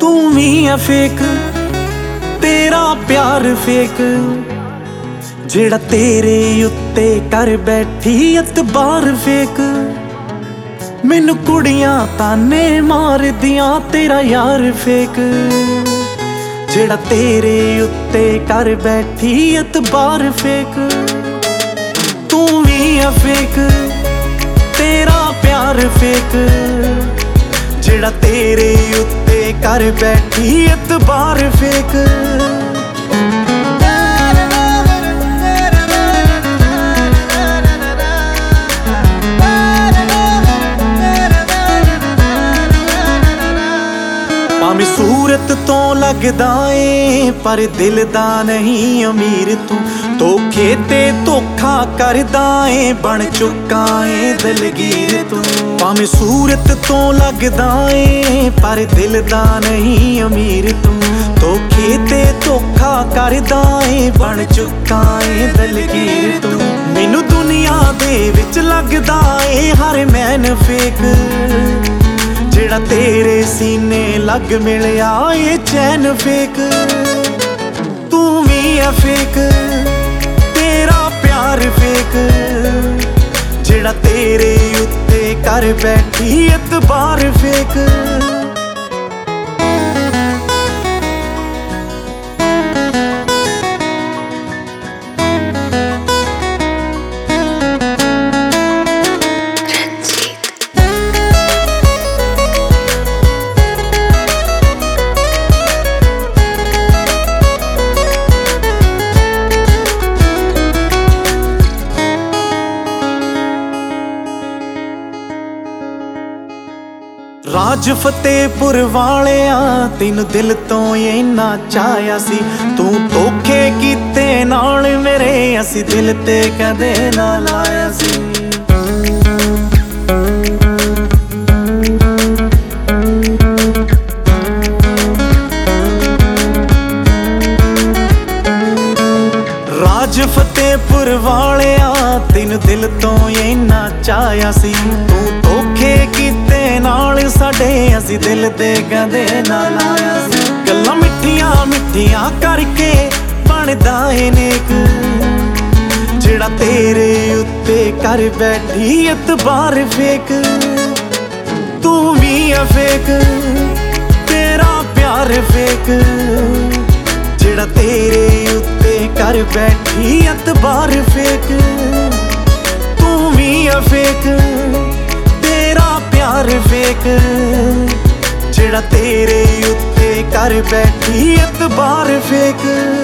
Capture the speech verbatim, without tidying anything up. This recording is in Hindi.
तू भी है फेक, तेरा प्यार फेक, जेड़ा तेरे उत्ते कर बैठी एतबार फेक। मैनू कुड़ियां ताने मार दियां, तेरा यार फेक, जेड़ा तेरे उत्ते कर बैठी एतबार फेक। तू भी है फेक, तेरा प्यार फेक, जेड़ा तेरे उत्ते कर बैठी एतबार फेक। भावें सूरत तो लगदा ए पर दिल दा नहीं अमीर तू, धोखे ते धोखा करदा ए बन चुका ए दलगीर तू। भावें सूरत तो लगदा ए पर दिल दा नहीं अमीर तू, धोखे ते धोखा करदा ए बन चुका ए दलगीर तू। मैनू दुनिया दे विच लगदा ए हर मैन फेक, जेड़ा तेरे सीने लग मिलिया ये चैन फेक। तू भी है फेक, तेरा प्यार फेक, जेड़ा तेरे उत्ते कर बैठी एतबार फेक। राज फतेहपुर वालिया तेनू दिल तो इन्ना चाहया सी, तू धोखे कीते नाल मेरे असी दिल ते कदे ना लाया सी। राज फतेहपुर वालिया तेनू दिल तो इन्ना चाहया सी, तू धोखे कीते नाल साडे असी दिल ते कदे ना लाया सी। गल्लां मिठियां मिठियां करके बनदा ए नेक, जेड़ा तेरे उत्ते कर बैठी एतबार फेक। तू भी है फेक, तेरा प्यार फेक, जेड़ा तेरे उत्ते कर बैठी एतबार फेक। तू भी है फेक, तेरा प्यार फेक, जेड़ा तेरे उत्ते कर बैठी एतबार फेक।